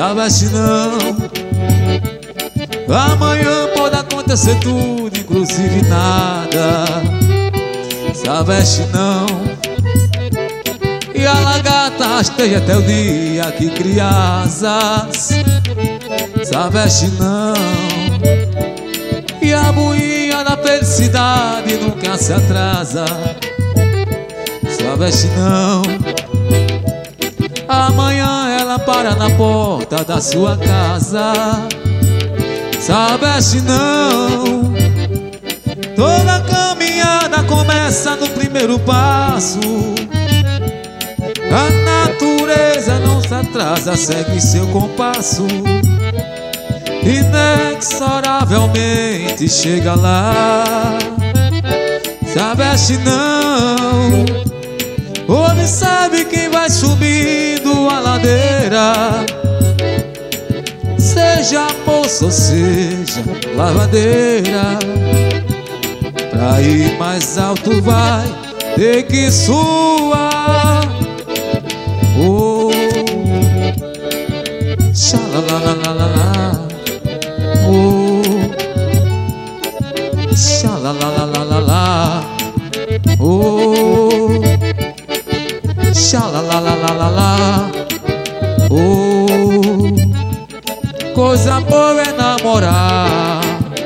se veste não. Amanhã pode acontecer tudo, inclusive nada. Se veste não. E a lagarta rasteja até o dia que cria asas. Se veste não. E a boinha da felicidade nunca se atrasa. Se veste não. Amanhã ela para na porta da sua casa. Se veste não. Toda caminhada começa no primeiro passo. A natureza não se atrasa, segue seu compasso. Inexoravelmente chega lá. Se veste não. Observe quem vai subindo a ladeira. Seja moça ou seja lavadeira, pra ir mais alto vai ter que suar. Oh, xalalalala. Oh, xalalalala. Oh, xalalalala. Oh, coisa boa é namorar.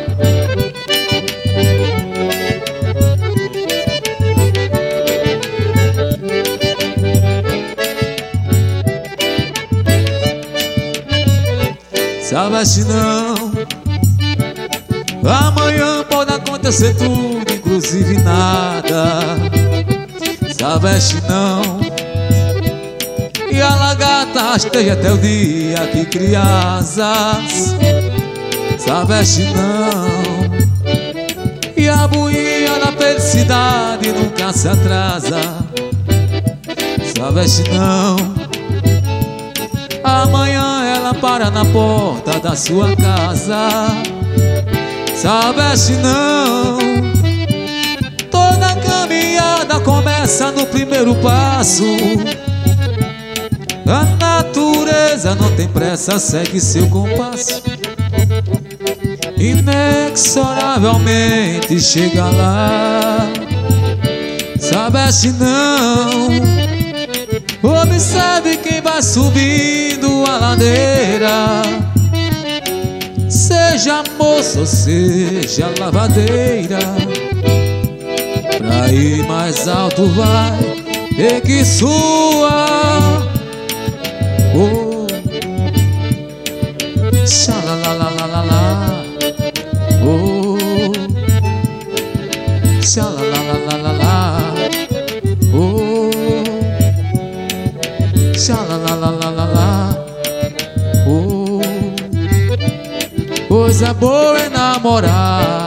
Se veste não. Amanhã pode acontecer tudo, inclusive nada. Se veste não. E a lagarta rasteja até o dia que cria asas. Se veste não. E a boinha da felicidade nunca se atrasa. Se veste não. Amanhã ela para na porta da sua casa. Se veste não. Toda caminhada começa no primeiro passo. A natureza não tem pressa, segue seu compasso. Inexoravelmente chega lá. Se veste não. Observe quem vai subindo a ladeira. Seja moça ou seja lavadeira, pra ir mais alto vai ter que suar. Oh, xalalalala. Oh, xalalalala. Oh, xalalalala. Oh, coisa boa é namorar.